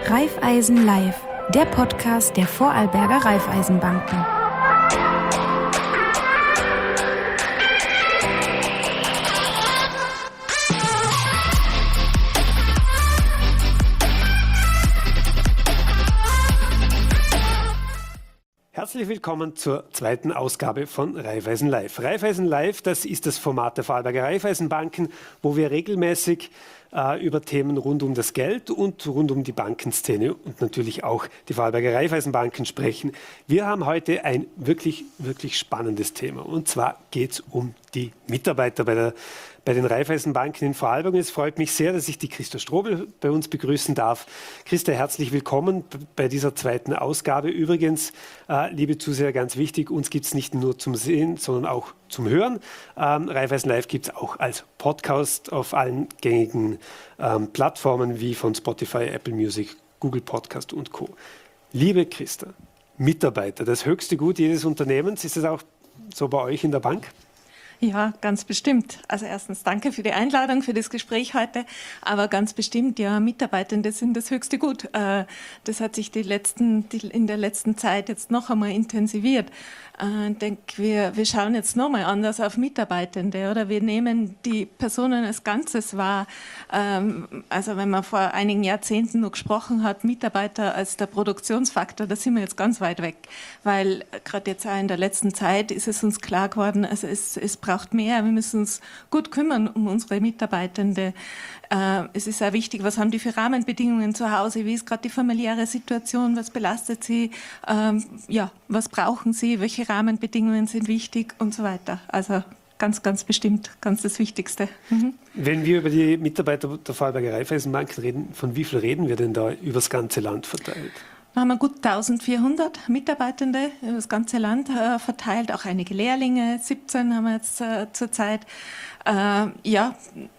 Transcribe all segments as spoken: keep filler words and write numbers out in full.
Raiffeisen Live, der Podcast der Vorarlberger Raiffeisenbanken. Herzlich willkommen zur zweiten Ausgabe von Raiffeisen Live. Raiffeisen Live, das ist das Format der Vorarlberger Raiffeisenbanken, wo wir regelmäßig äh, über Themen rund um das Geld und rund um die Bankenszene und natürlich auch die Vorarlberger Raiffeisenbanken sprechen. Wir haben heute ein wirklich, wirklich spannendes Thema. Und zwar geht es um die Mitarbeiter bei der bei den Raiffeisenbanken in Vorarlberg. Es freut mich sehr, dass ich die Christa Strobel bei uns begrüßen darf. Christa, herzlich willkommen bei dieser zweiten Ausgabe. Übrigens, äh, liebe Zuseher, ganz wichtig, uns gibt es nicht nur zum Sehen, sondern auch zum Hören. Ähm, Raiffeisen Live gibt es auch als Podcast auf allen gängigen ähm, Plattformen wie von Spotify, Apple Music, Google Podcast und Co. Liebe Christa, Mitarbeiter, das höchste Gut jedes Unternehmens, ist das auch so bei euch in der Bank? Ja, ganz bestimmt. Also erstens danke für die Einladung, für das Gespräch heute. Aber ganz bestimmt, ja, Mitarbeitende sind das höchste Gut. Das hat sich die letzten, die, in der letzten Zeit jetzt noch einmal intensiviert. Ich denke, wir, wir schauen jetzt noch mal anders auf Mitarbeitende, oder? Wir nehmen die Personen als Ganzes wahr. Also wenn man vor einigen Jahrzehnten noch gesprochen hat, Mitarbeiter als der Produktionsfaktor, da sind wir jetzt ganz weit weg. Weil gerade jetzt auch in der letzten Zeit ist es uns klar geworden, also es, es braucht mehr. Wir müssen uns gut kümmern um unsere Mitarbeitende. Es ist auch wichtig, was haben die für Rahmenbedingungen zu Hause, wie ist gerade die familiäre Situation, was belastet sie, ähm, ja, was brauchen sie, welche Rahmenbedingungen sind wichtig und so weiter. Also ganz, ganz bestimmt, ganz das Wichtigste. Mhm. Wenn wir über die Mitarbeiter der Vorarlberger Raiffeisenbanken reden, von wie viel reden wir denn da übers ganze Land verteilt? Da haben wir gut eintausendvierhundert Mitarbeitende über das ganze Land äh, verteilt, auch einige Lehrlinge, siebzehn haben wir jetzt äh, zurzeit. Äh, ja,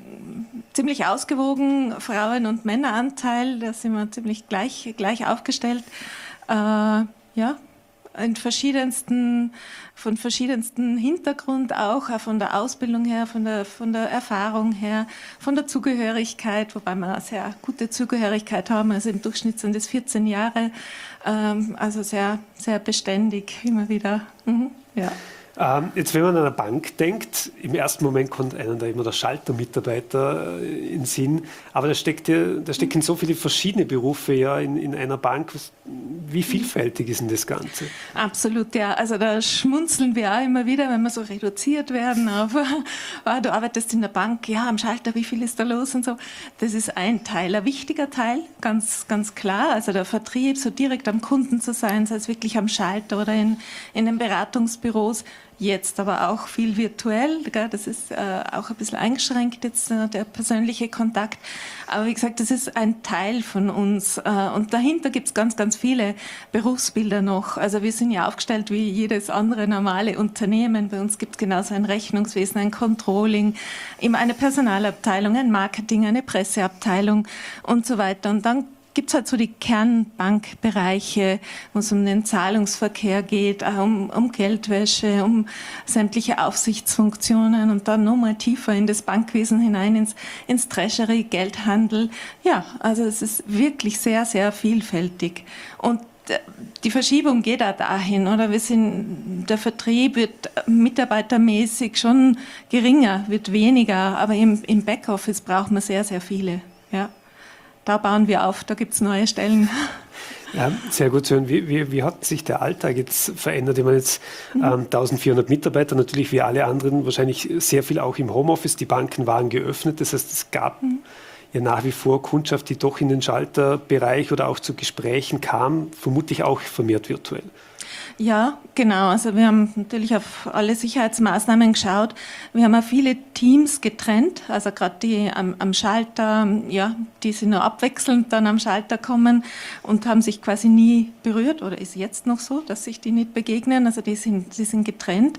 ziemlich ausgewogen, Frauen- und Männeranteil, da sind wir ziemlich gleich, gleich aufgestellt. Äh, ja, in verschiedensten, von verschiedensten Hintergrund auch, auch von der Ausbildung her, von der, von der Erfahrung her, von der Zugehörigkeit, wobei wir eine sehr gute Zugehörigkeit haben, also im Durchschnitt sind es vierzehn Jahre, ähm, also sehr, sehr beständig immer wieder. Mhm, ja. Ähm, jetzt, wenn man an eine Bank denkt, im ersten Moment kommt einem da immer der Schaltermitarbeiter äh, in den Sinn, aber da, steckt ja, da stecken so viele verschiedene Berufe ja in, in einer Bank. Wie vielfältig ist denn das Ganze? Absolut, ja. Also da schmunzeln wir auch immer wieder, wenn wir so reduziert werden auf, ah, du arbeitest in der Bank, ja, am Schalter, wie viel ist da los und so. Das ist ein Teil, ein wichtiger Teil, ganz, ganz klar. Also der Vertrieb, so direkt am Kunden zu sein, sei es wirklich am Schalter oder in, in den Beratungsbüros. Jetzt aber auch viel virtuell, gell? Das ist äh, auch ein bisschen eingeschränkt jetzt, äh, der persönliche Kontakt. Aber wie gesagt, das ist ein Teil von uns. Äh, und dahinter gibt es ganz, ganz viele Berufsbilder noch. Also wir sind ja aufgestellt wie jedes andere normale Unternehmen. Bei uns gibt es genauso ein Rechnungswesen, ein Controlling, immer eine Personalabteilung, ein Marketing, eine Presseabteilung und so weiter. Und dann gibt es halt so die Kernbankbereiche, wo es um den Zahlungsverkehr geht, um, um Geldwäsche, um sämtliche Aufsichtsfunktionen und dann nochmal tiefer in das Bankwesen hinein, ins, ins Treasury, Geldhandel. Ja, also es ist wirklich sehr, sehr vielfältig. Und die Verschiebung geht auch dahin, oder? Wir sind, der Vertrieb wird mitarbeitermäßig schon geringer, wird weniger, aber im, im Backoffice braucht man sehr, sehr viele, ja. Da bauen wir auf, da gibt es neue Stellen. Ja, sehr gut zu hören. Wie, wie, wie hat sich der Alltag jetzt verändert? Ich meine jetzt ähm, eintausendvierhundert Mitarbeiter, natürlich wie alle anderen, wahrscheinlich sehr viel auch im Homeoffice. Die Banken waren geöffnet, das heißt, es gab mhm. ja nach wie vor Kundschaft, die doch in den Schalterbereich oder auch zu Gesprächen kam, vermutlich auch vermehrt virtuell. Ja, genau. Also wir haben natürlich auf alle Sicherheitsmaßnahmen geschaut. Wir haben auch viele Teams getrennt, also gerade die am, am Schalter, ja, die sind nur abwechselnd dann am Schalter kommen und haben sich quasi nie berührt, oder ist jetzt noch so, dass sich die nicht begegnen. Also die sind, die sind getrennt.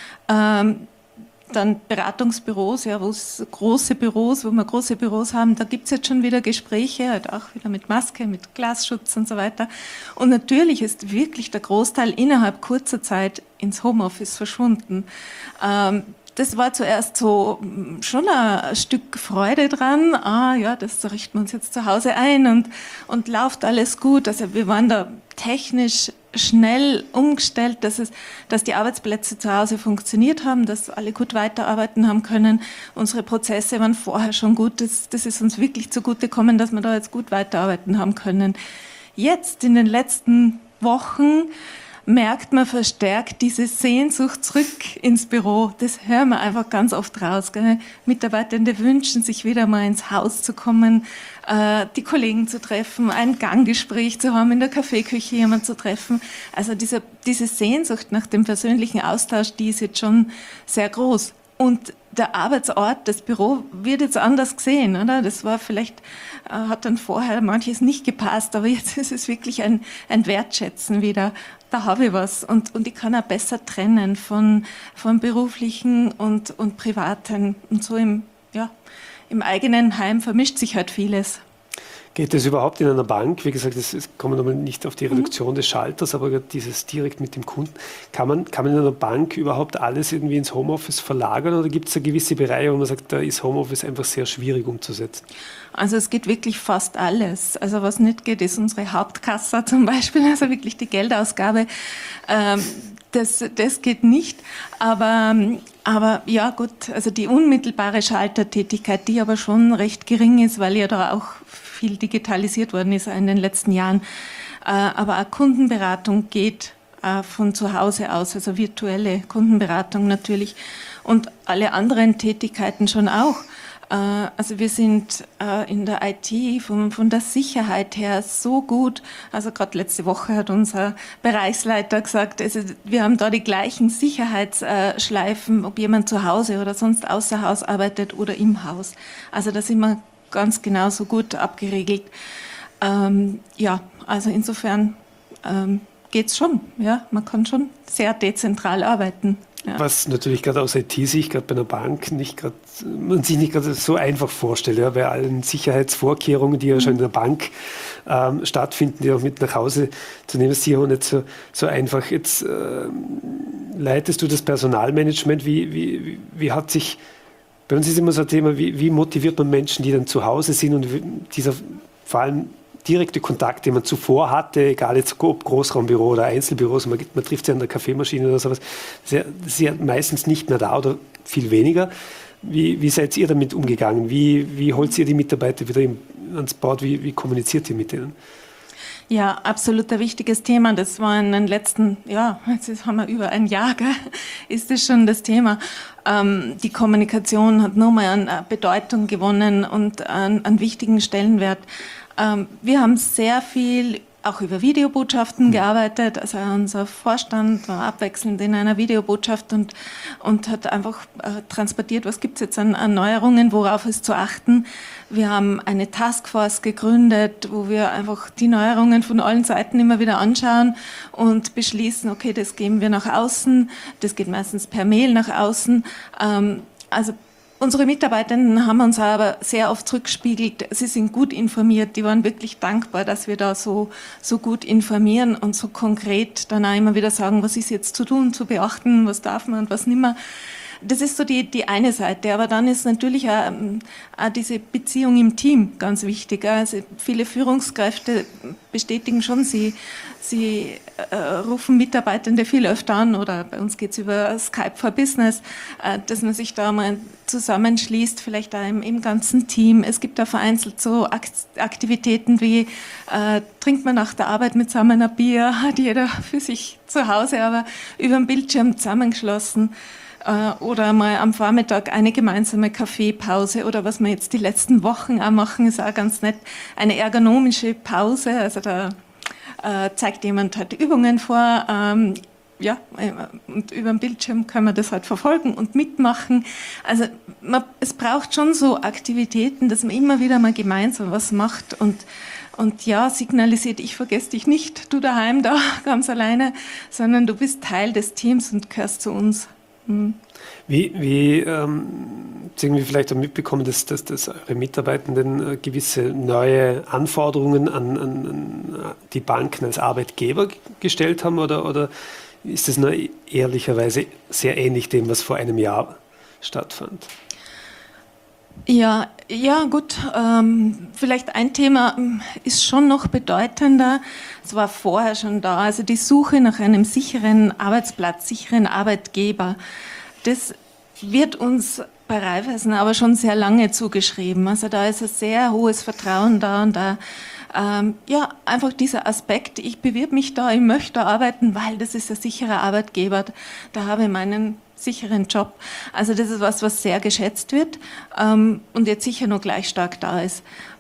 Ähm, Dann Beratungsbüros, ja, wo es große Büros, wo wir große Büros haben, da gibt es jetzt schon wieder Gespräche, halt auch wieder mit Maske, mit Glasschutz und so weiter. Und natürlich ist wirklich der Großteil innerhalb kurzer Zeit ins Homeoffice verschwunden. Ähm, das war zuerst so schon ein Stück Freude dran. Ah ja, das richten wir uns jetzt zu Hause ein und, und läuft alles gut. Also wir waren da technisch schnell umgestellt, dass, es, dass die Arbeitsplätze zu Hause funktioniert haben, dass alle gut weiterarbeiten haben können. Unsere Prozesse waren vorher schon gut. Das, das ist uns wirklich zugutegekommen, dass wir da jetzt gut weiterarbeiten haben können. Jetzt, in den letzten Wochen, merkt man verstärkt diese Sehnsucht zurück ins Büro. Das hören wir einfach ganz oft raus. Gell? Mitarbeitende wünschen sich wieder mal ins Haus zu kommen, äh, die Kollegen zu treffen, ein Ganggespräch zu haben, in der Kaffeeküche jemanden zu treffen. Also diese, diese Sehnsucht nach dem persönlichen Austausch, die ist jetzt schon sehr groß. Und der Arbeitsort, das Büro wird jetzt anders gesehen, oder? Das war vielleicht, äh, hat dann vorher manches nicht gepasst, aber jetzt ist es wirklich ein, ein Wertschätzen wieder. Da habe ich was und, und ich kann auch besser trennen von, von beruflichen und, und privaten. Und so im, ja, im eigenen Heim vermischt sich halt vieles. Geht das überhaupt in einer Bank? Wie gesagt, es kommen wir nicht auf die Reduktion mhm. des Schalters, aber dieses direkt mit dem Kunden. Kann man, kann man in einer Bank überhaupt alles irgendwie ins Homeoffice verlagern oder gibt es da gewisse Bereiche, wo man sagt, da ist Homeoffice einfach sehr schwierig umzusetzen? Also es geht wirklich fast alles. Also was nicht geht, ist unsere Hauptkasse zum Beispiel, also wirklich die Geldausgabe. Ähm, das, das geht nicht. Aber, aber ja gut, also die unmittelbare Schaltertätigkeit, die aber schon recht gering ist, weil ja da auch viel digitalisiert worden ist in den letzten Jahren. Aber auch Kundenberatung geht von zu Hause aus, also virtuelle Kundenberatung natürlich und alle anderen Tätigkeiten schon auch. Also wir sind in der I T von, von der Sicherheit her so gut. Also gerade letzte Woche hat unser Bereichsleiter gesagt, also wir haben da die gleichen Sicherheitsschleifen, ob jemand zu Hause oder sonst außer Haus arbeitet oder im Haus. Also da sind wir ganz genauso gut abgeregelt. Ähm, ja, also insofern ähm, geht es schon. Ja? Man kann schon sehr dezentral arbeiten. Ja. Was natürlich gerade aus I T-Sicht, gerade bei einer Bank, nicht grad, man sich nicht gerade so einfach vorstellt, ja, bei allen Sicherheitsvorkehrungen, die ja schon in der Bank ähm, stattfinden, die auch mit nach Hause zu nehmen, ist sicher auch nicht so, so einfach. Jetzt äh, leitest du das Personalmanagement, wie, wie, wie hat sich, bei uns ist immer so ein Thema, wie, wie motiviert man Menschen, die dann zu Hause sind und dieser vor allem direkte Kontakt, den man zuvor hatte, egal jetzt ob Großraumbüro oder Einzelbüros, man, man trifft sie an der Kaffeemaschine oder sowas, das ist, ja, das ist ja meistens nicht mehr da oder viel weniger. Wie, wie seid ihr damit umgegangen? Wie, wie holt ihr die Mitarbeiter wieder im, ans Board? Wie, wie kommuniziert ihr mit denen? Ja, absolut ein wichtiges Thema. Das war in den letzten, ja, jetzt haben wir über ein Jahr, gell, ist das schon das Thema. Ähm, die Kommunikation hat nochmal an Bedeutung gewonnen und an, an wichtigen Stellenwert. Ähm, wir haben sehr viel auch über Videobotschaften gearbeitet. Also unser Vorstand war abwechselnd in einer Videobotschaft und, und hat einfach äh, transportiert, was gibt es jetzt an, an Neuerungen, worauf ist zu achten. Wir haben eine Taskforce gegründet, wo wir einfach die Neuerungen von allen Seiten immer wieder anschauen und beschließen, okay, das geben wir nach außen, das geht meistens per Mail nach außen. Ähm, also Unsere Mitarbeitenden haben uns aber sehr oft zurückgespiegelt, sie sind gut informiert, die waren wirklich dankbar, dass wir da so, so gut informieren und so konkret dann auch immer wieder sagen, was ist jetzt zu tun, zu beachten, was darf man und was nicht mehr. Das ist so die, die eine Seite, aber dann ist natürlich auch, auch diese Beziehung im Team ganz wichtig. Also viele Führungskräfte bestätigen schon, sie, sie äh, rufen Mitarbeitende viel öfter an oder bei uns geht es über Skype for Business, äh, dass man sich da mal zusammenschließt, vielleicht auch im, im ganzen Team. Es gibt da vereinzelt so Aktivitäten wie äh, trinkt man nach der Arbeit mit zusammen ein Bier, hat jeder für sich zu Hause, aber über den Bildschirm zusammengeschlossen. Oder mal am Vormittag eine gemeinsame Kaffeepause oder was wir jetzt die letzten Wochen auch machen, ist auch ganz nett, eine ergonomische Pause. Also da äh, zeigt jemand halt Übungen vor, ähm, ja, und über den Bildschirm können wir das halt verfolgen und mitmachen. Also man, es braucht schon so Aktivitäten, dass man immer wieder mal gemeinsam was macht und Und ja, signalisiert, ich vergesse dich nicht, du daheim da ganz alleine, sondern du bist Teil des Teams und gehörst zu uns. Mhm. Wie, wie ähm, irgendwie vielleicht auch mitbekommen, dass, dass, dass eure Mitarbeitenden äh, gewisse neue Anforderungen an, an, an die Banken als Arbeitgeber gestellt haben oder, oder ist das nur ehrlicherweise sehr ähnlich dem, was vor einem Jahr stattfand. Ja, ja, gut. Ähm, vielleicht ein Thema ist schon noch bedeutender. Es war vorher schon da. Also die Suche nach einem sicheren Arbeitsplatz, sicheren Arbeitgeber. Das wird uns bei Raiffeisen aber schon sehr lange zugeschrieben. Also da ist ein sehr hohes Vertrauen da und da ähm, ja einfach dieser Aspekt. Ich bewirbe mich da, ich möchte da arbeiten, weil das ist ein sicherer Arbeitgeber. Da habe ich meinen sicheren Job. Also das ist was, was sehr geschätzt wird ähm, und jetzt sicher noch gleich stark da ist.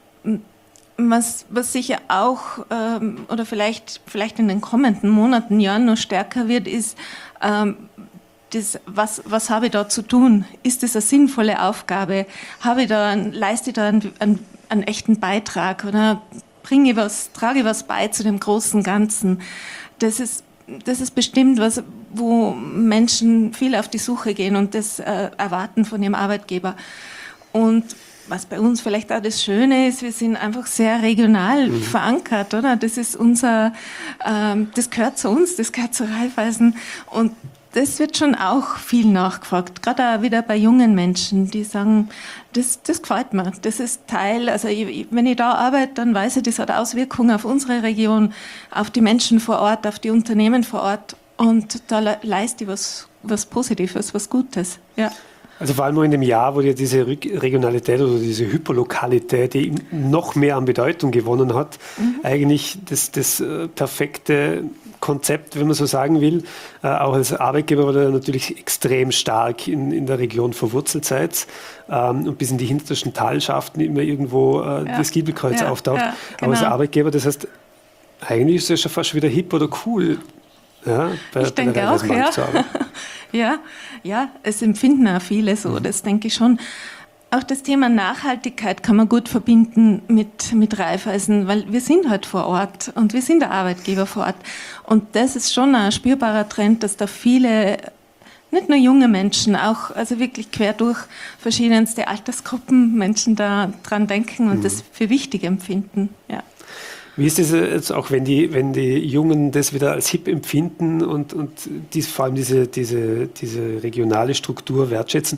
Was, was sicher auch ähm, oder vielleicht, vielleicht in den kommenden Monaten, Jahren noch stärker wird, ist, ähm, das, was, was habe ich da zu tun? Ist das eine sinnvolle Aufgabe? Habe ich da, leiste ich da einen, einen, einen echten Beitrag oder bringe ich was, trage ich was bei zu dem großen Ganzen? Das ist Das ist bestimmt was, wo Menschen viel auf die Suche gehen und das äh, erwarten von ihrem Arbeitgeber. Und was bei uns vielleicht auch das Schöne ist, wir sind einfach sehr regional mhm. verankert, oder? Das ist unser, ähm, das gehört zu uns, das gehört zu Raiffeisen und das wird schon auch viel nachgefragt, gerade auch wieder bei jungen Menschen, die sagen, das, das gefällt mir, das ist Teil, also ich, wenn ich da arbeite, dann weiß ich, das hat Auswirkungen auf unsere Region, auf die Menschen vor Ort, auf die Unternehmen vor Ort und da leiste ich was, was Positives, was Gutes, ja. Also vor allem in dem Jahr, wo ja diese Regionalität oder diese Hyperlokalität, die noch mehr an Bedeutung gewonnen hat, mhm. eigentlich das, das äh, perfekte Konzept, wenn man so sagen will. Äh, auch als Arbeitgeber, weil er natürlich extrem stark in, in der Region verwurzelt seid ähm, und bis in die hintersten Talschaften immer irgendwo äh, ja. das Giebelkreuz ja. auftaucht. Ja, genau. Aber als Arbeitgeber, das heißt, eigentlich ist es ja schon fast wieder hip oder cool. Ja, bei, ich denke bei auch, ja. ja. Ja, es empfinden auch viele so, das denke ich schon. Auch das Thema Nachhaltigkeit kann man gut verbinden mit, mit Raiffeisen, weil wir sind halt vor Ort und wir sind der Arbeitgeber vor Ort. Und das ist schon ein spürbarer Trend, dass da viele, nicht nur junge Menschen, auch also wirklich quer durch verschiedenste Altersgruppen Menschen da dran denken und mhm. das für wichtig empfinden, ja. Wie ist das jetzt auch, wenn die, wenn die Jungen das wieder als hip empfinden und, und dies, vor allem diese, diese, diese regionale Struktur wertschätzen?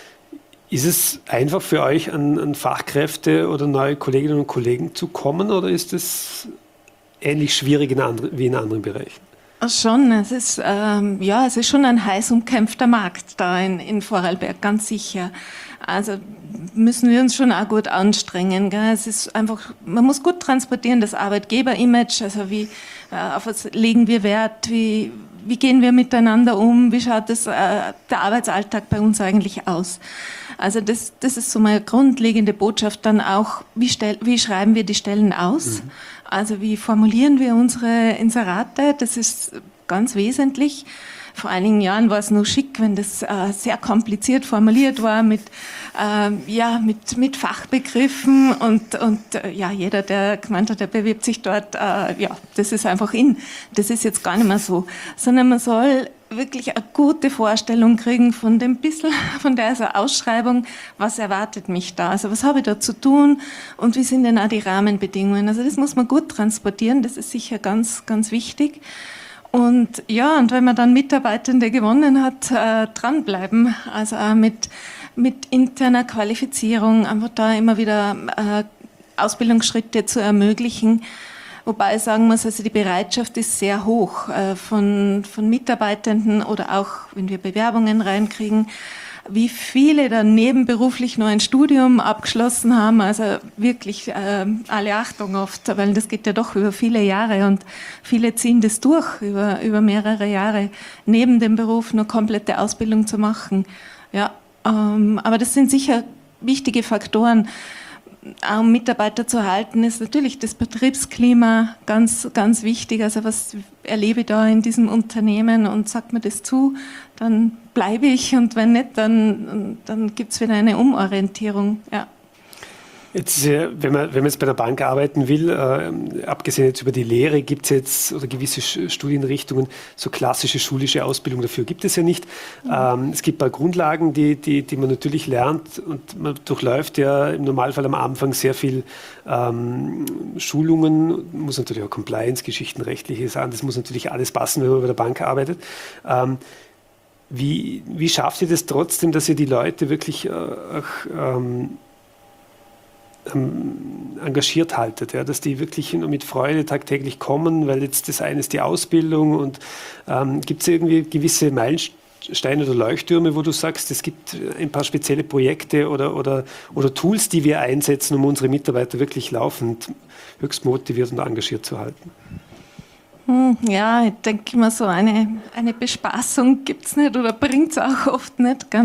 Ist es einfach für euch, an, an Fachkräfte oder neue Kolleginnen und Kollegen zu kommen oder ist es ähnlich schwierig in andre, wie in anderen Bereichen? Schon, es ist, ähm, ja, es ist schon ein heiß umkämpfter Markt da in, in Vorarlberg, ganz sicher. Also müssen wir uns schon auch gut anstrengen. Gell? Es ist einfach, man muss gut transportieren, das Arbeitgeber-Image, also wie, äh, auf was legen wir Wert, wie, wie gehen wir miteinander um, wie schaut das, äh, der Arbeitsalltag bei uns eigentlich aus. Also das, das ist so meine grundlegende Botschaft dann auch, wie, stell, wie schreiben wir die Stellen aus, mhm. also wie formulieren wir unsere Inserate, das ist ganz wesentlich. Vor einigen Jahren war es nur schick, wenn das äh, sehr kompliziert formuliert war mit, äh, ja, mit, mit Fachbegriffen und, und äh, ja, jeder, der gemeint hat, der bewirbt sich dort, äh, ja, das ist einfach in. Das ist jetzt gar nicht mehr so, sondern man soll wirklich eine gute Vorstellung kriegen von dem bisschen, von der also Ausschreibung, was erwartet mich da, also was habe ich da zu tun und wie sind denn auch die Rahmenbedingungen. Also das muss man gut transportieren, das ist sicher ganz, ganz wichtig. Und ja, und wenn man dann Mitarbeitende gewonnen hat, äh, dranbleiben, also auch mit, mit interner Qualifizierung, einfach da immer wieder äh, Ausbildungsschritte zu ermöglichen. Wobei ich sagen muss, also die Bereitschaft ist sehr hoch äh, von, von Mitarbeitenden oder auch, wenn wir Bewerbungen reinkriegen, wie viele dann nebenberuflich noch ein Studium abgeschlossen haben, also wirklich äh, alle Achtung oft, weil das geht ja doch über viele Jahre und viele ziehen das durch, über, über mehrere Jahre, neben dem Beruf eine komplette Ausbildung zu machen. Ja, ähm, aber das sind sicher wichtige Faktoren. Auch um Mitarbeiter zu halten, ist natürlich das Betriebsklima ganz, ganz wichtig. Also was erlebe ich da in diesem Unternehmen und sagt mir das zu, dann bleibe ich und wenn nicht, dann, dann gibt es wieder eine Umorientierung. Ja. Jetzt, wenn man, wenn man jetzt bei der Bank arbeiten will, äh, abgesehen jetzt über die Lehre, gibt es jetzt oder gewisse Studienrichtungen, so klassische schulische Ausbildung dafür gibt es ja nicht. Mhm. Ähm, es gibt ein paar Grundlagen, die, die, die man natürlich lernt und man durchläuft ja im Normalfall am Anfang sehr viel ähm, Schulungen, muss natürlich auch Compliance, Geschichten, rechtliche Sachen, das muss natürlich alles passen, wenn man bei der Bank arbeitet. Ähm, Wie, wie schafft ihr das trotzdem, dass ihr die Leute wirklich äh, auch, ähm, engagiert haltet, ja, dass die wirklich mit Freude tagtäglich kommen, weil jetzt das eine ist die Ausbildung und ähm, gibt es irgendwie gewisse Meilensteine oder Leuchttürme, wo du sagst, es gibt ein paar spezielle Projekte oder, oder, oder Tools, die wir einsetzen, um unsere Mitarbeiter wirklich laufend höchst motiviert und engagiert zu halten? Ja, ich denke immer so, eine, eine Bespaßung gibt es nicht oder bringt es auch oft nicht. Gell?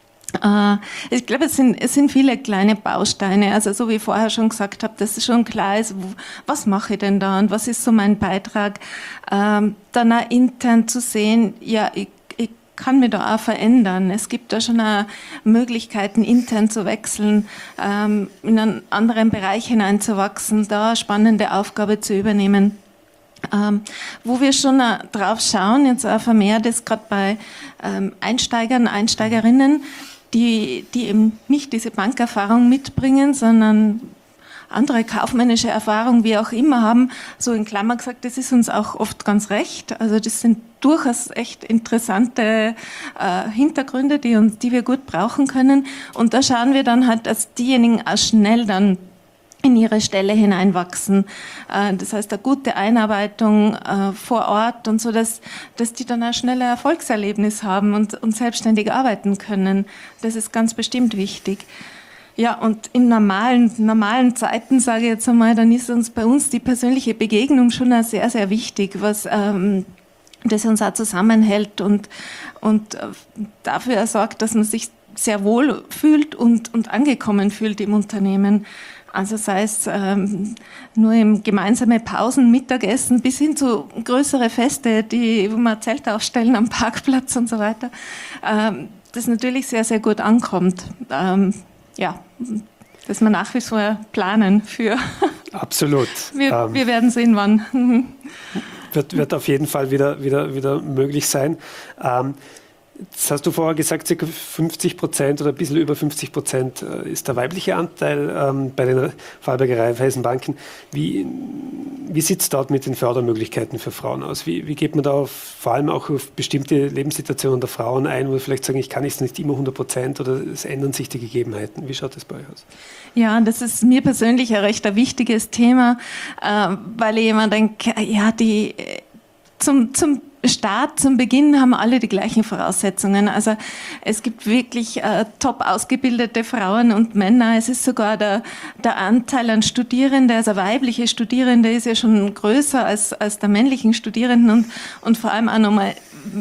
Ich glaube, es sind, es sind viele kleine Bausteine. Also so wie ich vorher schon gesagt habe, dass es schon klar ist, was mache ich denn da und was ist so mein Beitrag. Ähm, dann auch intern zu sehen, ja, ich, ich kann mich da auch verändern. Es gibt da schon auch Möglichkeiten, intern zu wechseln, ähm, in einen anderen Bereich hineinzuwachsen, da eine spannende Aufgabe zu übernehmen. Ähm, wo wir schon äh, drauf schauen, jetzt auch vermehrt ist gerade bei ähm, Einsteigern, Einsteigerinnen, die, die eben nicht diese Bankerfahrung mitbringen, sondern andere kaufmännische Erfahrung, wie auch immer, haben, so in Klammer gesagt, das ist uns auch oft ganz recht. Also das sind durchaus echt interessante äh, Hintergründe, die, uns, die wir gut brauchen können. Und da schauen wir dann halt, dass diejenigen auch schnell dann in ihre Stelle hineinwachsen. Das heißt, eine gute Einarbeitung vor Ort und so, dass, dass die dann ein schnelles Erfolgserlebnis haben und, und selbstständig arbeiten können. Das ist ganz bestimmt wichtig. Ja, und in normalen, normalen Zeiten, sage ich jetzt einmal, dann ist uns bei uns die persönliche Begegnung schon auch sehr, sehr wichtig, was ähm, das uns auch zusammenhält und, und dafür sorgt, dass man sich sehr wohl fühlt und, und angekommen fühlt im Unternehmen. Also sei es ähm, nur im gemeinsame Pausen, Mittagessen bis hin zu größere Feste, die, wo wir Zelte aufstellen am Parkplatz und so weiter, ähm, das natürlich sehr, sehr gut ankommt. Ähm, ja, dass wir nach wie vor planen für. Absolut. wir, ähm, wir werden sehen, wann. wird, wird auf jeden Fall wieder, wieder, wieder möglich sein. Ähm, Jetzt hast du vorher gesagt, ca. fünfzig Prozent oder ein bisschen über fünfzig Prozent ist der weibliche Anteil ähm, bei den Vorarlberger Raiffeisenbanken. Wie, wie sieht es dort mit den Fördermöglichkeiten für Frauen aus? Wie, wie geht man da auf, vor allem auch auf bestimmte Lebenssituationen der Frauen ein, wo vielleicht sagen, ich kann es nicht immer hundert Prozent oder es ändern sich die Gegebenheiten? Wie schaut das bei euch aus? Ja, das ist mir persönlich ein recht ein wichtiges Thema, äh, weil ich immer denke, ja, die zum, zum Start, zum Beginn haben alle die gleichen Voraussetzungen. Also es gibt wirklich äh, top ausgebildete Frauen und Männer. Es ist sogar der, der Anteil an Studierenden, also weibliche Studierende ist ja schon größer als, als der männlichen Studierenden und, und vor allem auch nochmal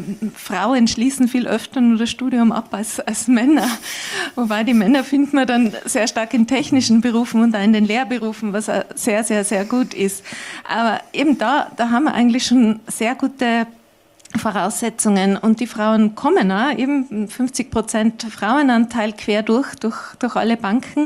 Frauen schließen viel öfter nur das Studium ab als, als Männer. Wobei die Männer findet man dann sehr stark in technischen Berufen und auch in den Lehrberufen, was sehr, sehr, sehr gut ist. Aber eben da, da haben wir eigentlich schon sehr gute Voraussetzungen und die Frauen kommen auch, eben fünfzig Prozent Frauenanteil quer durch, durch, durch alle Banken.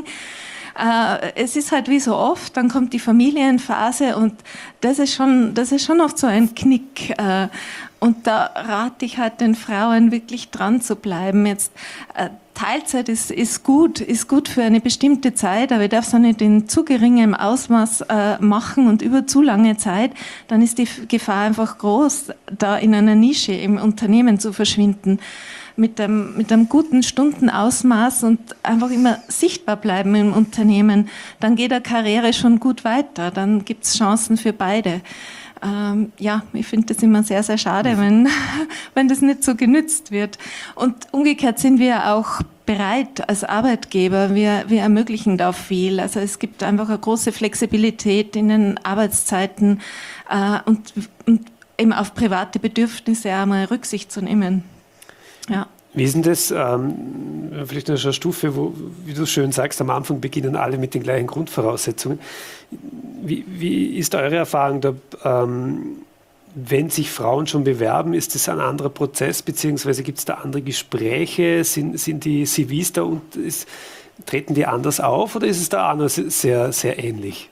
Äh, es ist halt wie so oft, dann kommt die Familienphase und das ist schon, das ist schon oft so ein Knick. Äh, und da rate ich halt den Frauen wirklich dran zu bleiben. Jetzt äh, Teilzeit ist, ist gut, ist gut für eine bestimmte Zeit, aber ich darf es auch nicht in zu geringem Ausmaß äh, machen und über zu lange Zeit, dann ist die Gefahr einfach groß, da in einer Nische im Unternehmen zu verschwinden. Mit einem, mit einem guten Stundenausmaß und einfach immer sichtbar bleiben im Unternehmen, dann geht der Karriere schon gut weiter, dann gibt es Chancen für beide. Ähm, ja, ich finde das immer sehr, sehr schade, wenn, wenn das nicht so genützt wird. Und umgekehrt sind wir auch bereit als Arbeitgeber, wir, wir ermöglichen da viel. Also es gibt einfach eine große Flexibilität in den Arbeitszeiten äh, und, und eben auf private Bedürfnisse einmal Rücksicht zu nehmen. Ja. Wie ist denn das, ähm, vielleicht eine Stufe, wo, wie du schön sagst, am Anfang beginnen alle mit den gleichen Grundvoraussetzungen. Wie, wie ist eure Erfahrung da, ähm, wenn sich Frauen schon bewerben, ist das ein anderer Prozess, beziehungsweise gibt es da andere Gespräche, sind, sind die C Vs da und ist, treten die anders auf oder ist es da anders sehr, sehr ähnlich?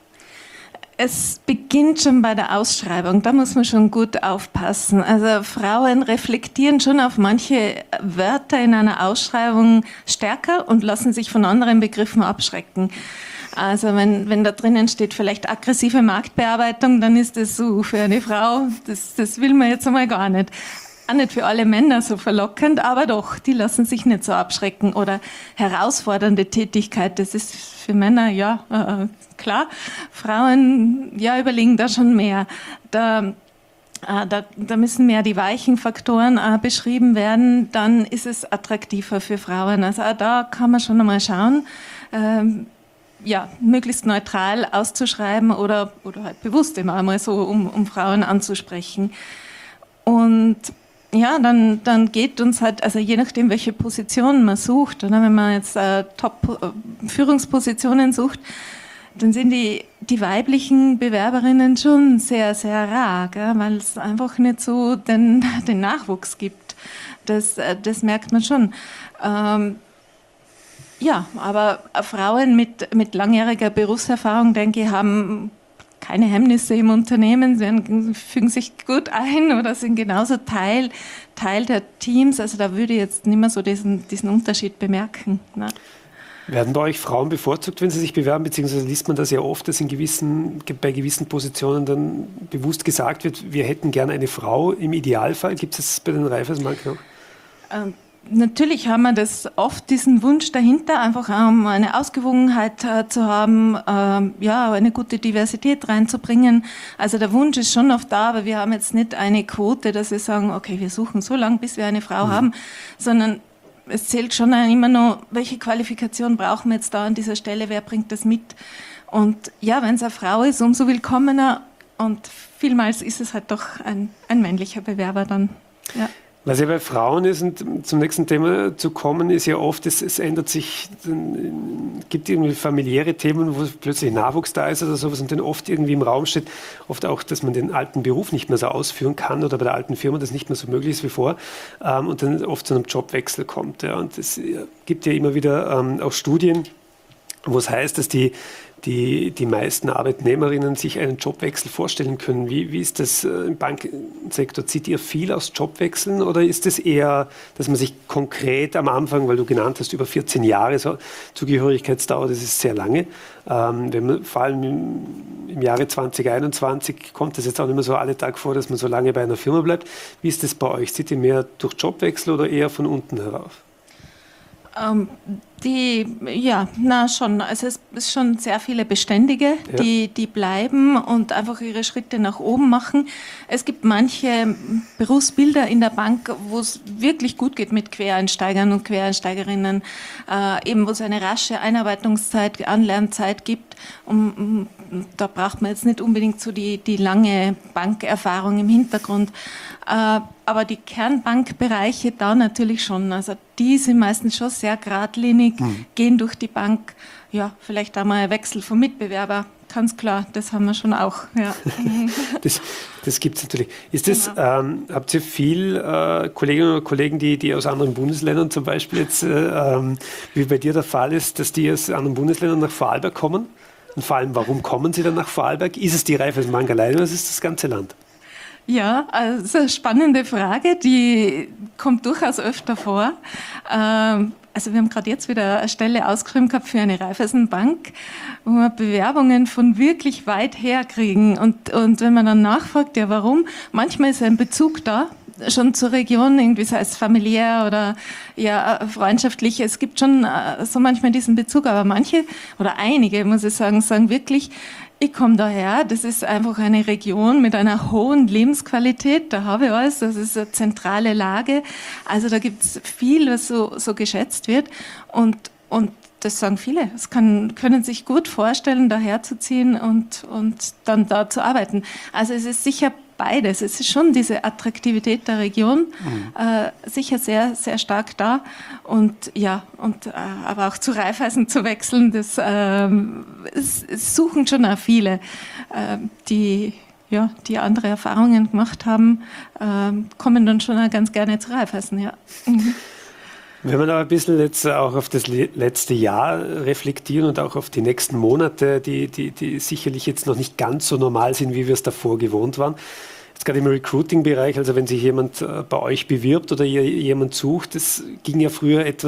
Es beginnt schon bei der Ausschreibung, da muss man schon gut aufpassen. Also Frauen reflektieren schon auf manche Wörter in einer Ausschreibung stärker und lassen sich von anderen Begriffen abschrecken. Also wenn, wenn da drinnen steht vielleicht aggressive Marktbearbeitung, dann ist das so für eine Frau, das, das will man jetzt einmal gar nicht. auch nicht für alle Männer so verlockend, aber doch, die lassen sich nicht so abschrecken. Oder herausfordernde Tätigkeit, das ist für Männer, ja, äh, klar. Frauen, ja, überlegen da schon mehr. Da, äh, da, da müssen mehr die weichen Faktoren äh, beschrieben werden, dann ist es attraktiver für Frauen. Also auch da kann man schon einmal schauen, ähm, ja, möglichst neutral auszuschreiben oder, oder halt bewusst immer einmal so, um, um Frauen anzusprechen. Und ja, dann, dann geht uns halt, also je nachdem, welche Position man sucht, oder wenn man jetzt äh, Top-Führungspositionen sucht, dann sind die, die weiblichen Bewerberinnen schon sehr, sehr rar, gell? Weil es einfach nicht so den, den Nachwuchs gibt. Das, das merkt man schon. Ähm, ja, aber Frauen mit, mit langjähriger Berufserfahrung, denke ich, haben keine Hemmnisse im Unternehmen, sie fügen sich gut ein oder sind genauso Teil, Teil der Teams. Also da würde ich jetzt nicht mehr so diesen, diesen Unterschied bemerken. Ne? Werden bei euch Frauen bevorzugt, wenn sie sich bewerben, beziehungsweise liest man das ja oft, dass in gewissen, bei gewissen Positionen dann bewusst gesagt wird, wir hätten gerne eine Frau im Idealfall. Gibt es das bei den Raiffeisenbanken noch? Ähm, Natürlich haben wir das oft, diesen Wunsch dahinter, einfach um eine Ausgewogenheit äh, zu haben, ähm, ja, eine gute Diversität reinzubringen. Also der Wunsch ist schon oft da, aber wir haben jetzt nicht eine Quote, dass wir sagen, okay, wir suchen so lange, bis wir eine Frau mhm. haben, sondern es zählt schon immer noch, welche Qualifikation brauchen wir jetzt da an dieser Stelle, wer bringt das mit? Und ja, wenn es eine Frau ist, umso willkommener und vielmals ist es halt doch ein, ein männlicher Bewerber dann, ja. Was ja bei Frauen ist, und zum nächsten Thema zu kommen, ist ja oft, es, es ändert sich, es gibt irgendwie familiäre Themen, wo plötzlich Nachwuchs da ist oder sowas und dann oft irgendwie im Raum steht, oft auch, dass man den alten Beruf nicht mehr so ausführen kann oder bei der alten Firma das nicht mehr so möglich ist wie vor ähm, und dann oft zu einem Jobwechsel kommt. Ja. Und es gibt ja immer wieder ähm, auch Studien, wo es heißt, dass die Die, die meisten Arbeitnehmerinnen sich einen Jobwechsel vorstellen können. Wie, wie ist das im Bankensektor? Zieht ihr viel aus Jobwechseln oder ist es eher, dass man sich konkret am Anfang, weil du genannt hast, über vierzehn Jahre so Zugehörigkeitsdauer, das ist sehr lange. Ähm, wenn man, vor allem im, im Jahre zwanzig einundzwanzig kommt das jetzt auch nicht mehr so alle Tag vor, dass man so lange bei einer Firma bleibt. Wie ist das bei euch? Zieht ihr mehr durch Jobwechsel oder eher von unten herauf? Ähm, die, ja, na schon. Also es ist schon sehr viele Beständige, ja. die, die bleiben und einfach ihre Schritte nach oben machen. Es gibt manche Berufsbilder in der Bank, wo es wirklich gut geht mit Quereinsteigern und Quereinsteigerinnen, äh, eben wo es eine rasche Einarbeitungszeit, Anlernzeit gibt. Um, um, da braucht man jetzt nicht unbedingt so die, die lange Bankerfahrung im Hintergrund. Äh, aber die Kernbankbereiche da natürlich schon. Also die sind meistens schon sehr geradlinig, mhm. gehen durch die Bank. Ja, vielleicht einmal ein Wechsel vom Mitbewerber. Ganz klar, das haben wir schon auch. Ja. das das gibt es natürlich. Ist das, genau. ähm, habt ihr viel äh, Kolleginnen und Kollegen, die, die aus anderen Bundesländern zum Beispiel jetzt, äh, ähm, wie bei dir der Fall ist, dass die aus anderen Bundesländern nach Vorarlberg kommen? Und vor allem, warum kommen sie dann nach Vorarlberg? Ist es die Raiffeisenbank alleine oder ist es das ganze Land? Ja, also eine spannende Frage, die kommt durchaus öfter vor. Ähm, also wir haben gerade jetzt wieder eine Stelle ausgeschrieben gehabt für eine Raiffeisenbank, wo wir Bewerbungen von wirklich weit her kriegen. Und, und wenn man dann nachfragt, ja warum, manchmal ist ein Bezug da, schon zur Region, irgendwie sei es familiär oder ja freundschaftlich. Es gibt schon so manchmal diesen Bezug, aber manche oder einige, muss ich sagen, sagen wirklich, ich komme daher, das ist einfach eine Region mit einer hohen Lebensqualität, da habe ich alles, das ist eine zentrale Lage. Also da gibt es viel, was so, so geschätzt wird und, und das sagen viele. Es kann, können sich gut vorstellen, daher zu ziehen und, und dann da zu arbeiten. Also es ist sicher beides. Es ist schon diese Attraktivität der Region, mhm. äh, sicher sehr, sehr stark da. Und ja, und, äh, aber auch zu Raiffeisen zu wechseln, das äh, es, es suchen schon auch viele, äh, die, ja, die andere Erfahrungen gemacht haben, äh, kommen dann schon auch ganz gerne zu Raiffeisen, ja. Mhm. Wenn wir noch ein bisschen jetzt auch auf das letzte Jahr reflektieren und auch auf die nächsten Monate, die, die, die sicherlich jetzt noch nicht ganz so normal sind, wie wir es davor gewohnt waren. Jetzt gerade im Recruiting-Bereich, also wenn sich jemand bei euch bewirbt oder ihr jemand sucht, das ging ja früher etwas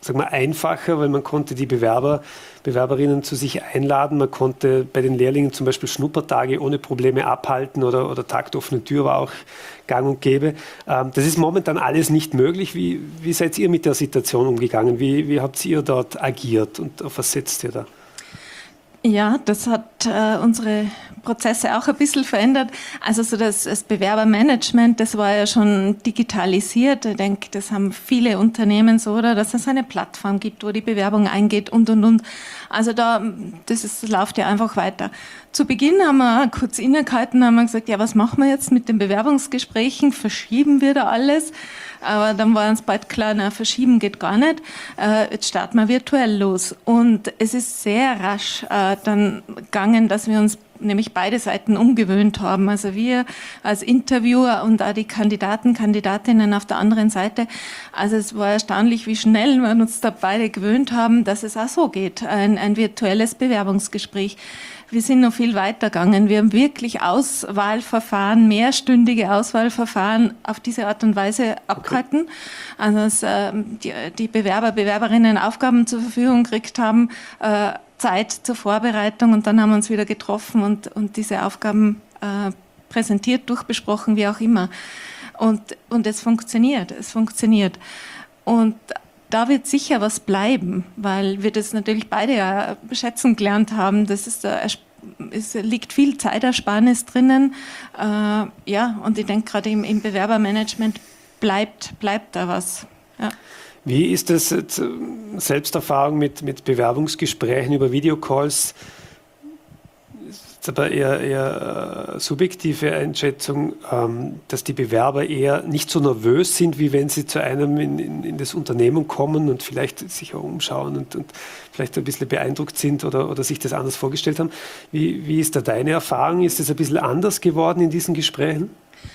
sag mal, einfacher, weil man konnte die Bewerber, Bewerberinnen zu sich einladen. Man konnte bei den Lehrlingen zum Beispiel Schnuppertage ohne Probleme abhalten oder, oder Tag der offenen Tür war auch gang und gäbe. Ähm, das ist momentan alles nicht möglich. Wie, wie seid ihr mit der Situation umgegangen? Wie, wie habt ihr dort agiert und auf was setzt ihr da? Ja, das hat äh, unsere Prozesse auch ein bisschen verändert. Also so das, das Bewerbermanagement, das war ja schon digitalisiert. Ich denke, das haben viele Unternehmen so, oder, dass es eine Plattform gibt, wo die Bewerbung eingeht und, und, und. Also da, das, ist, das läuft ja einfach weiter. Zu Beginn haben wir kurz innegehalten, haben wir gesagt, ja, was machen wir jetzt mit den Bewerbungsgesprächen? Verschieben wir da alles? Aber dann war uns bald klar, na, verschieben geht gar nicht. Äh, jetzt starten wir virtuell los. Und es ist sehr rasch äh, dann gegangen, dass wir uns nämlich beide Seiten umgewöhnt haben. Also wir als Interviewer und auch die Kandidaten, Kandidatinnen auf der anderen Seite. Also es war erstaunlich, wie schnell wir uns da beide gewöhnt haben, dass es auch so geht, ein, ein virtuelles Bewerbungsgespräch. Wir sind noch viel weiter gegangen. Wir haben wirklich Auswahlverfahren, mehrstündige Auswahlverfahren auf diese Art und Weise abgehalten. Okay. Also dass äh, die, die Bewerber, Bewerberinnen Aufgaben zur Verfügung gekriegt haben, äh, Zeit zur Vorbereitung und dann haben wir uns wieder getroffen und, und diese Aufgaben äh, präsentiert, durchbesprochen, wie auch immer. Und, und es funktioniert, es funktioniert. Und da wird sicher was bleiben, weil wir das natürlich beide ja schätzen gelernt haben. Das ist, es liegt viel Zeitersparnis drinnen. Äh, ja, und ich denke, gerade im, im Bewerbermanagement bleibt, bleibt da was. Ja. Wie ist das jetzt, Selbsterfahrung mit, mit Bewerbungsgesprächen über Videocalls? Ist aber eher, eher subjektive Einschätzung, ähm, dass die Bewerber eher nicht so nervös sind, wie wenn sie zu einem in, in, in das Unternehmen kommen und vielleicht sich auch umschauen und, und vielleicht ein bisschen beeindruckt sind oder, oder sich das anders vorgestellt haben. Wie, wie ist da deine Erfahrung? Ist das ein bisschen anders geworden in diesen Gesprächen?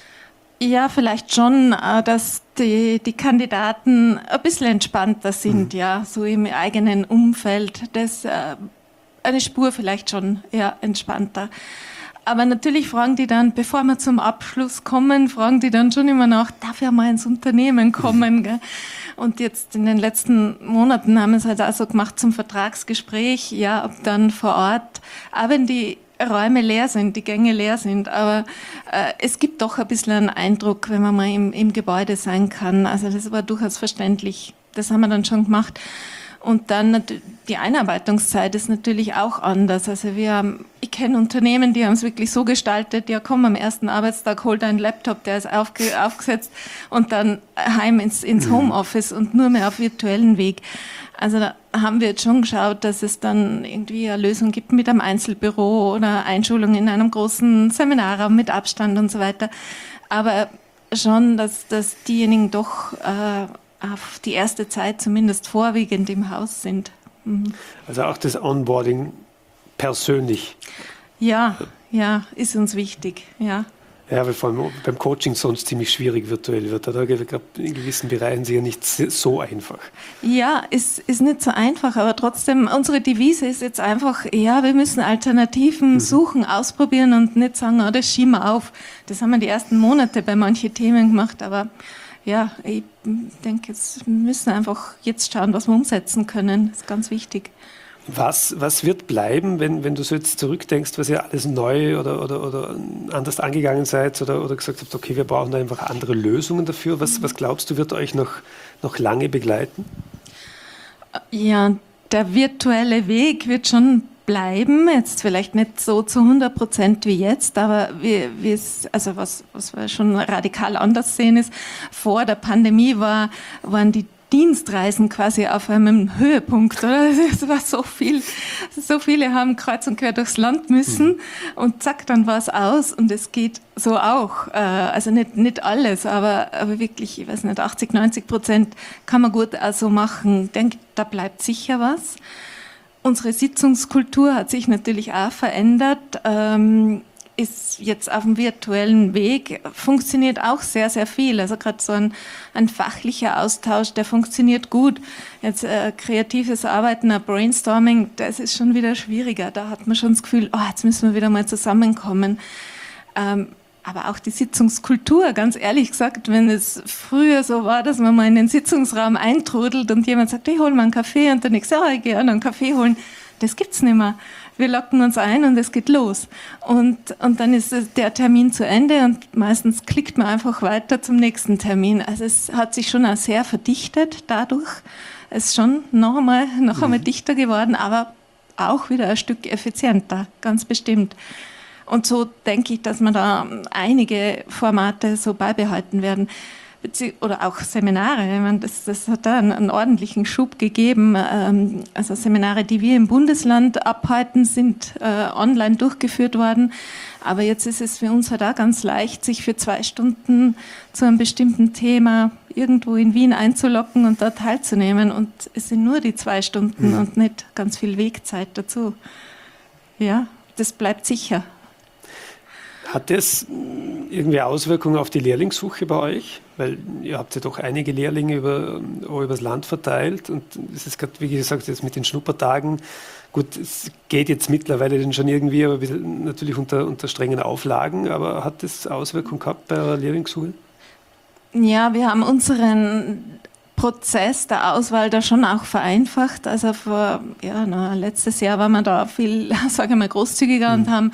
Ja, vielleicht schon, dass die, die Kandidaten ein bisschen entspannter sind, mhm. ja, so im eigenen Umfeld. Das äh, eine Spur vielleicht schon eher entspannter. Aber natürlich fragen die dann, bevor wir zum Abschluss kommen, fragen die dann schon immer nach, darf ja mal ins Unternehmen kommen? Gell? Und jetzt in den letzten Monaten haben wir es halt auch so gemacht zum Vertragsgespräch, ja, ob dann vor Ort, auch wenn die Räume leer sind, die Gänge leer sind, aber äh, es gibt doch ein bisschen einen Eindruck, wenn man mal im, im Gebäude sein kann. Also das war durchaus verständlich. Das haben wir dann schon gemacht. Und dann die Einarbeitungszeit ist natürlich auch anders. Also wir haben, ich kenne Unternehmen, die haben es wirklich so gestaltet, ja komm, am ersten Arbeitstag hol deinen Laptop, der ist aufge, aufgesetzt und dann heim ins, ins Homeoffice und nur mehr auf virtuellen Weg. Also da haben wir jetzt schon geschaut, dass es dann irgendwie eine Lösung gibt mit einem Einzelbüro oder Einschulung in einem großen Seminarraum mit Abstand und so weiter. Aber schon, dass, dass diejenigen doch äh, auf die erste Zeit zumindest vorwiegend im Haus sind. Mhm. Also auch das Onboarding persönlich. Ja, ja, ist uns wichtig, ja. Ja, weil vor allem beim Coaching sonst ziemlich schwierig virtuell wird. Da glaube in gewissen Bereichen sicher nicht so einfach. Ja, ist, ist nicht so einfach, aber trotzdem, unsere Devise ist jetzt einfach, ja, wir müssen Alternativen mhm. suchen, ausprobieren und nicht sagen, oh, das schieben wir auf. Das haben wir die ersten Monate bei manchen Themen gemacht, aber ja, ich denke, jetzt müssen wir einfach jetzt schauen, was wir umsetzen können. Das ist ganz wichtig. Was, was wird bleiben, wenn, wenn du so jetzt zurückdenkst, was ihr alles neu oder, oder, oder anders angegangen seid oder, oder gesagt habt, okay, wir brauchen da einfach andere Lösungen dafür. Was, was glaubst du, wird euch noch, noch lange begleiten? Ja, der virtuelle Weg wird schon bleiben, jetzt vielleicht nicht so zu hundert Prozent wie jetzt, aber wir, wir, also was, was wir schon radikal anders sehen ist, vor der Pandemie war, waren die Dienstreisen quasi auf einem Höhepunkt, oder? Es war so viel, so viele haben kreuz und quer durchs Land müssen mhm. und zack, dann war es aus und es geht so auch. Also nicht, nicht alles, aber, aber wirklich, ich weiß nicht, achtzig, neunzig Prozent kann man gut auch so machen. Ich denke, da bleibt sicher was. Unsere Sitzungskultur hat sich natürlich auch verändert. Ähm, ist jetzt auf dem virtuellen Weg, funktioniert auch sehr, sehr viel. Also gerade so ein, ein fachlicher Austausch, der funktioniert gut. Jetzt äh, kreatives Arbeiten, ein Brainstorming, das ist schon wieder schwieriger. Da hat man schon das Gefühl, oh, jetzt müssen wir wieder mal zusammenkommen. Ähm, aber auch die Sitzungskultur, ganz ehrlich gesagt, wenn es früher so war, dass man mal in den Sitzungsraum eintrudelt und jemand sagt, ich hole mal einen Kaffee und der nächste, ja, ich gehe an einen Kaffee holen, das gibt's nicht mehr. Wir locken uns ein und es geht los. Und, und dann ist der Termin zu Ende und meistens klickt man einfach weiter zum nächsten Termin. Also es hat sich schon auch sehr verdichtet dadurch. Es ist schon noch einmal, noch einmal mhm. dichter geworden, aber auch wieder ein Stück effizienter, ganz bestimmt. Und so denke ich, dass wir da einige Formate so beibehalten werden. Oder auch Seminare. Ich meine, das, das hat da einen, einen ordentlichen Schub gegeben. Also Seminare, die wir im Bundesland abhalten, sind äh, online durchgeführt worden. Aber jetzt ist es für uns halt auch ganz leicht, sich für zwei Stunden zu einem bestimmten Thema irgendwo in Wien einzulocken und da teilzunehmen. Und es sind nur die zwei Stunden mhm. und nicht ganz viel Wegzeit dazu. Ja, das bleibt sicher. Hat das irgendwie Auswirkungen auf die Lehrlingssuche bei euch? Weil ihr habt ja doch einige Lehrlinge über, über das Land verteilt und es ist gerade, wie gesagt, jetzt mit den Schnuppertagen, gut, es geht jetzt mittlerweile dann schon irgendwie, aber natürlich unter, unter strengen Auflagen, aber hat das Auswirkungen gehabt bei eurer Lehrlingssuche? Ja, wir haben unseren Prozess der Auswahl da schon auch vereinfacht. Also vor, ja, na, letztes Jahr waren wir da viel, sage ich mal, großzügiger mhm. und haben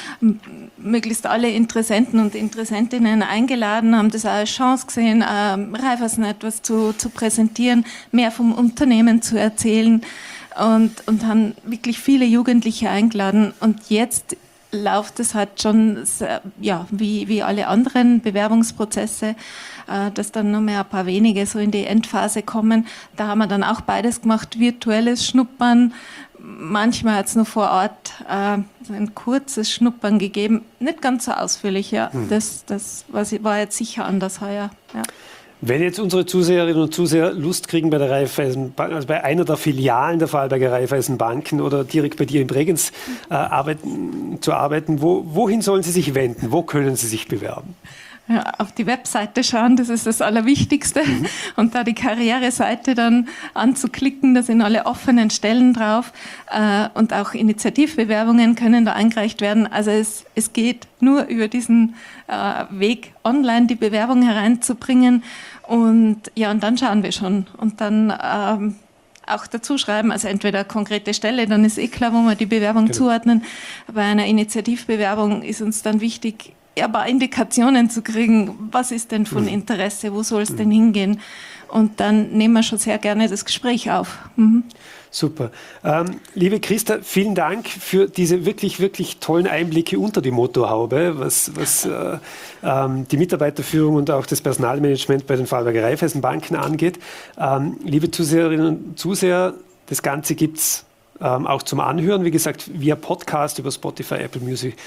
möglichst alle Interessenten und Interessentinnen eingeladen, haben das auch als Chance gesehen, ähm, Raiffeisen etwas zu, zu präsentieren, mehr vom Unternehmen zu erzählen und, und haben wirklich viele Jugendliche eingeladen. Und jetzt läuft es halt schon sehr, ja, wie, wie alle anderen Bewerbungsprozesse, äh, dass dann nur mehr ein paar wenige so in die Endphase kommen. Da haben wir dann auch beides gemacht, virtuelles Schnuppern, manchmal hat es nur vor Ort äh, so ein kurzes Schnuppern gegeben, nicht ganz so ausführlich, ja. Hm. Das, das war jetzt sicher anders heuer. Ja. Wenn jetzt unsere Zuseherinnen und Zuseher Lust kriegen, bei der Raiffeisenbank, also bei einer der Filialen der Vorarlberger Raiffeisenbanken oder direkt bei dir in Bregenz äh, arbeiten, zu arbeiten, wo, wohin sollen sie sich wenden? Wo können sie sich bewerben? Ja, auf die Webseite schauen, das ist das Allerwichtigste. Mhm. Und da die Karriereseite dann anzuklicken, da sind alle offenen Stellen drauf. Äh, und auch Initiativbewerbungen können da eingereicht werden. Also es, es geht nur über diesen äh, Weg, online die Bewerbung hereinzubringen. Und ja, und dann schauen wir schon. Und dann ähm, auch dazu schreiben, also entweder konkrete Stelle, dann ist eh klar, wo wir die Bewerbung genau. zuordnen. Bei einer Initiativbewerbung ist uns dann wichtig, ein paar Indikationen zu kriegen, was ist denn von Interesse, wo soll es mhm. denn hingehen? Und dann nehmen wir schon sehr gerne das Gespräch auf. Mhm. Super. Ähm, liebe Christa, vielen Dank für diese wirklich, wirklich tollen Einblicke unter die Motorhaube, was, was äh, ähm, die Mitarbeiterführung und auch das Personalmanagement bei den Vorarlberger Raiffeisenbanken angeht. Ähm, liebe Zuseherinnen und Zuseher, das Ganze gibt es Ähm, auch zum Anhören, wie gesagt, via Podcast über Spotify, Apple Music,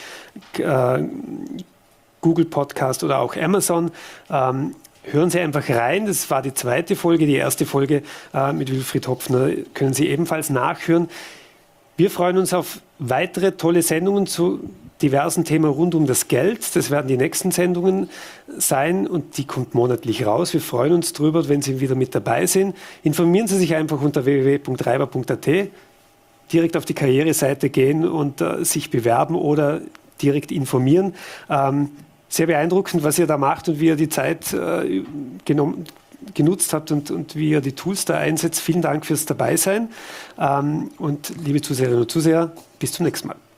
äh, Google Podcast oder auch Amazon. Ähm, hören Sie einfach rein, das war die zweite Folge, die erste Folge äh, mit Wilfried Hopfner können Sie ebenfalls nachhören. Wir freuen uns auf weitere tolle Sendungen zu diversen Themen rund um das Geld. Das werden die nächsten Sendungen sein und die kommt monatlich raus. Wir freuen uns drüber, wenn Sie wieder mit dabei sind. Informieren Sie sich einfach unter w w w punkt reiber punkt a t. Direkt auf die Karriereseite gehen und äh, sich bewerben oder direkt informieren. Ähm, sehr beeindruckend, was ihr da macht und wie ihr die Zeit äh, genommen, genutzt habt und, und wie ihr die Tools da einsetzt. Vielen Dank fürs Dabeisein. Ähm, und liebe Zuseherinnen und Zuseher, bis zum nächsten Mal.